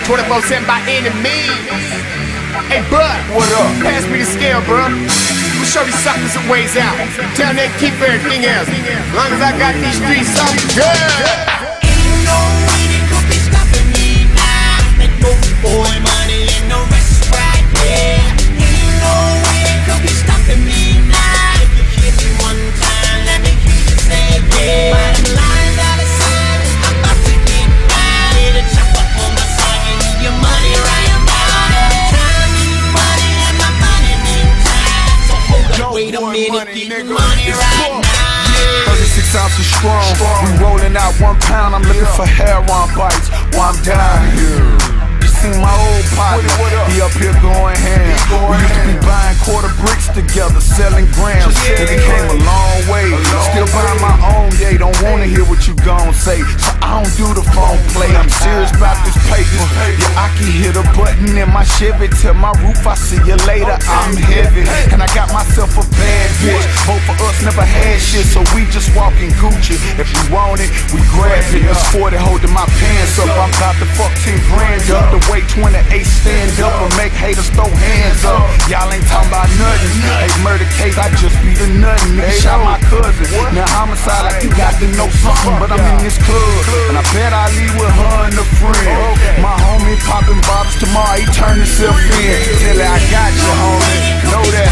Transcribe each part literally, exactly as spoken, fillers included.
twenty-four seven by any means. Hey, bud, what up? Pass me the scale, bro. I'ma show these suckers some ways out. Tell them they keep everything else. As long as I got these streets up, yeah. Ain't no way they could be stopping me now. That dope boy money and the rest right there. Ain't no way they could be stopping me now. If you hit me one time, let me hear you say yeah. Bottom line, dollar sign, I'm about to get mad. Hit a chopper on my side and leave your money right about it. Time is money and my money mean time. So hold up, wait a minute, get the money right now. thirty-six ounces strong. We rolling out one pound. I'm looking for heroin bites while I'm down here. You see my old partner, he up here going ham. We used to be buying quarter bricks together, selling grams. Nigga came a long way. Still buying my own, yeah. Don't wanna hear what you gon' say, so I don't do the phone play. I'm serious about this paper. Yeah, I can hit a button in my Chevy. Tell my roof I see you later. I'm heavy, and I got myself a bad bitch. Both of us never had shit, so we just walking Gucci. If you want it, we grab it. It's forty holding my pants up. I'm about to fuck ten grand up. The way twenty-eight stand up and make haters throw hands up. Y'all ain't talking about nothing. Hey, murder case, I just beat a nothing. Nigga shot my cousin. Now homicide like you got to know something, but I'm in this club, and I bet I leave with her and a friend. My homie popping bottles tomorrow, he turn himself in. Tell her I got you, homie. Know that.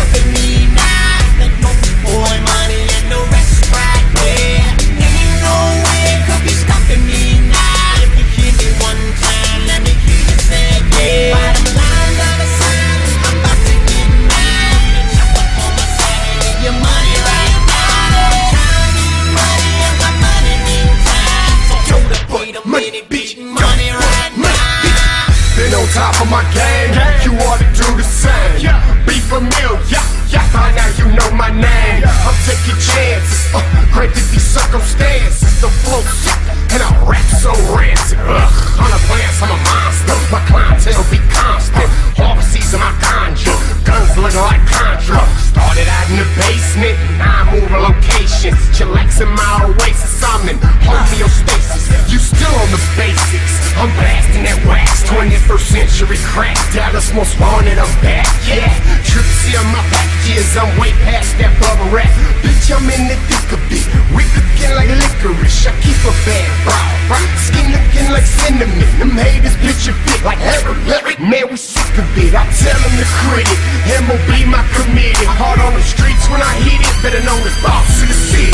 Boy, money and the rest right there. Ain't no way it could be stopping me now. If you hit me one time, let me hear you say yeah. Bottom line, dollar sign, I'm about to get mad. Chop up on my side and leave your money right about it. Time is money and my money mean time. So hold up, wait a minute, bitch, money right now. Been on top of my game, you ought to do the same. Be familiar, yeah, by now you know my name. I'm taking chances, uh, granted these circumstances. The flow sick, and I rap so rancid. Ugh, on a glance, I'm a monster. My clientele be constant. Harvest season, my ganja. Guns looking like Contra. Started out in the basement, now I'm moving locations. Chillaxing my oasis, I'm in homeostasis. You still on the basics, I'm blasting that wax. twenty-first century crack, Dallas most wanted, I'm back, yeah. Trip see on my packages, I'm way past that bubble wrap. Bitch, I'm in the thick of it, we cooking like licorice. I keep a bad brow, skin looking like cinnamon. Them haters bitch a fit like Harry. Man, we sick of it, I tell them to quit it. M O B my committee, hard on the streets when I hit it. Better known as boss of the city.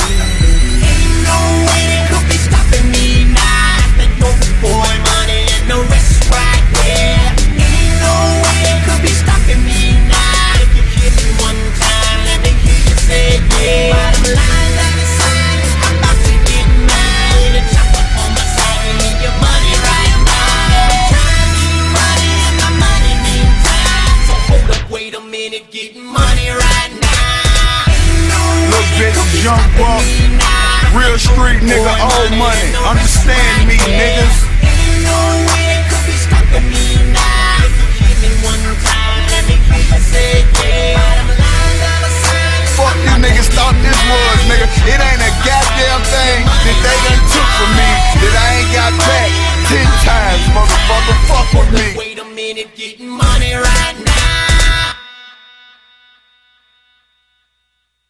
Ain't no way they could be stopping me now. That dope boy money and the rest right there. Ain't no way they could be stopping me now. If you hit me one time, let me hear you say yeah. Bottom line, dollar sign, I'm about to get mad. Hit a chopper on my side and leave your money right about it. Time is money and my money mean time. So hold up, wait a minute, get money right now. Ain't no Look, way they bitch, could be young stopping buck. me now. Real street nigga, old money. Understand me, niggas. Ain't no way they could be stopping me now. If you hit me one time, let me hear you say yeah. Bottom line, dollar sign. Fuck you niggas thought this was, nigga. It ain't a goddamn thing that they done took from me that I ain't got back ten times, motherfucker. Fuck with me. Wait a minute, getting